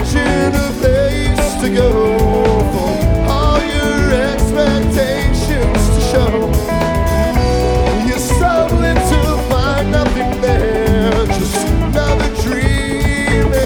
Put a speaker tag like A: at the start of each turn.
A: imagine a place to go for all your expectations.